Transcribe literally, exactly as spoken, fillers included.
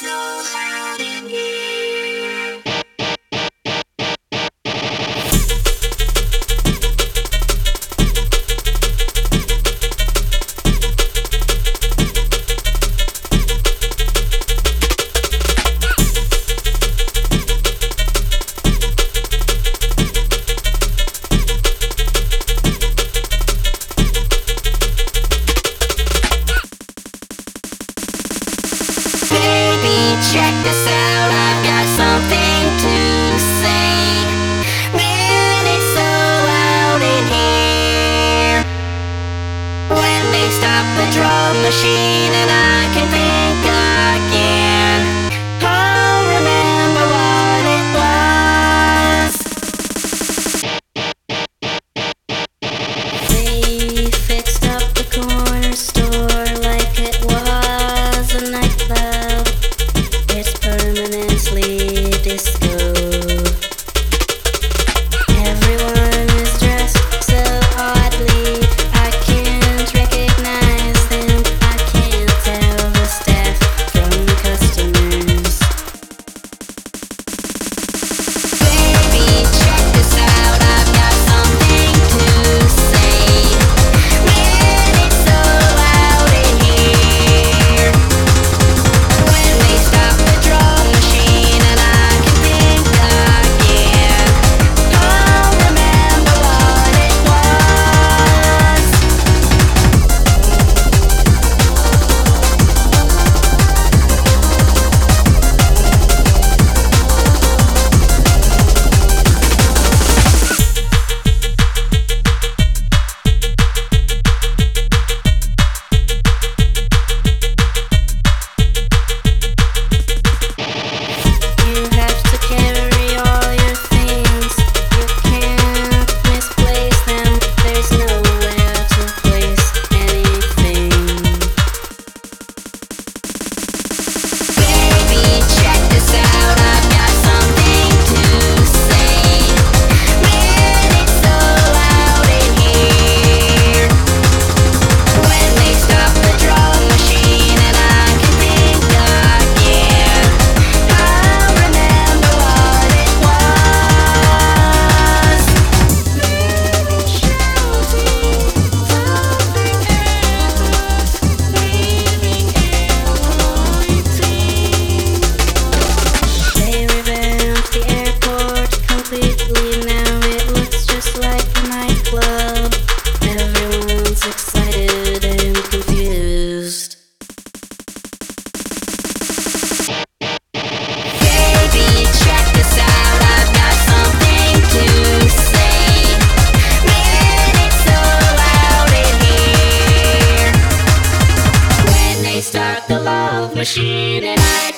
Check this out, I've got something to say. Man, it's so loud in here. When they stop the drum machine and I can think again, I'll remember what it was. They fixed up the corner store like it was a nightclub. It's permanently disco. Everyone is dressed so oddly, I can't recognize them. I can't tell the staff from the customers. Baby, check this out, I've got something to say. Man, it's so loud in here. When they stop the drum machine and I can think again, I'll remember what it was. You have to carry all your things. You can't misplace them. There's nowhere to place anything. Baby, check this out, I've got something to say. Man, it's so loud in here. When they stop the drum machine and I can think again, I'll remember what it was. Maybe shouting something endless, leaving it waiting. They revamped the airport completely. Now it looks just like a nightclub. Everyone's excited and confused. Baby, check this out, I've got something to say. Man, it's so loud in here. When they start the love machine and I